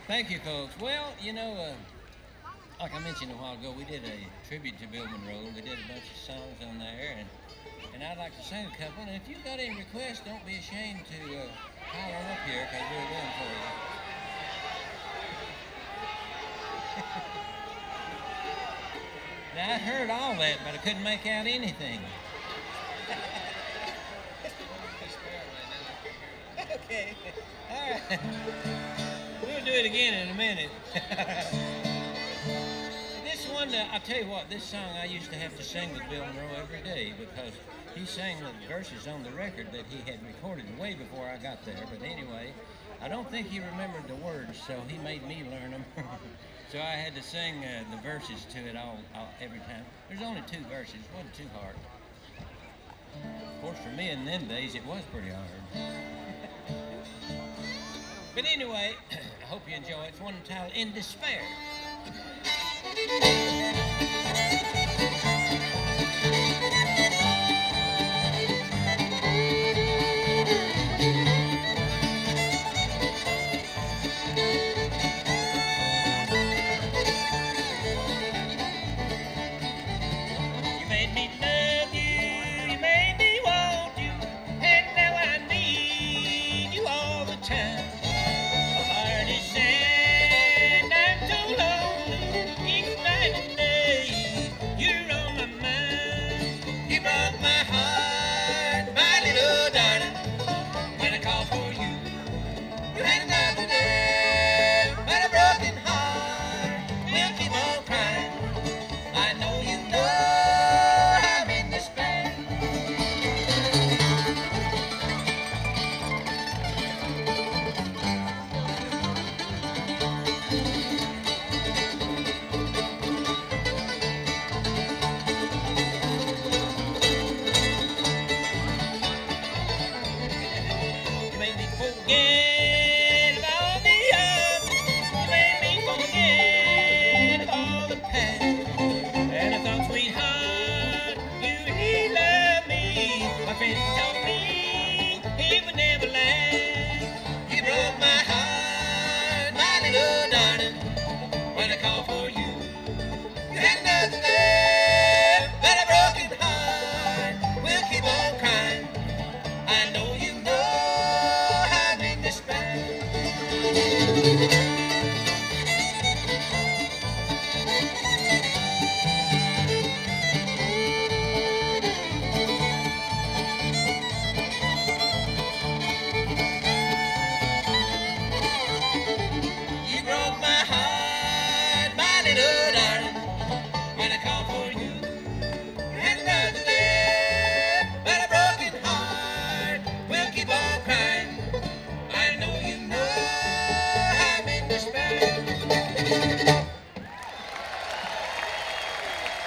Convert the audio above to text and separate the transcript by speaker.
Speaker 1: Thank you, folks. Well, like I mentioned a while ago, we did a tribute to Bill Monroe. We did a bunch of songs on there, and I'd like to sing a couple. And if you've got any requests, don't be ashamed to holler up here, because we're doing for you. Now, I heard all that, but I couldn't make out anything. Okay. All right. We'll do it again in a minute. This one, I'll tell you what, this song I used to have to sing with Bill Monroe every day because he sang the verses on the record that he had recorded way before I got there. But anyway, I don't think he remembered the words, so he made me learn them. So I had to sing the verses to it all every time. There's only 2 verses, it wasn't too hard. Of course, for me in them days, it was pretty hard. But anyway, I hope you enjoy it. It's one entitled In Despair. You made me love you, you made me want you, and now I need you all the time. My heart is sad, I'm so lonely, each night and day, you're on my mind. You broke my heart, my little darling, when I called for you. You had another day, but a broken heart will keep on crying. I know you know I'm in despair. You made me forget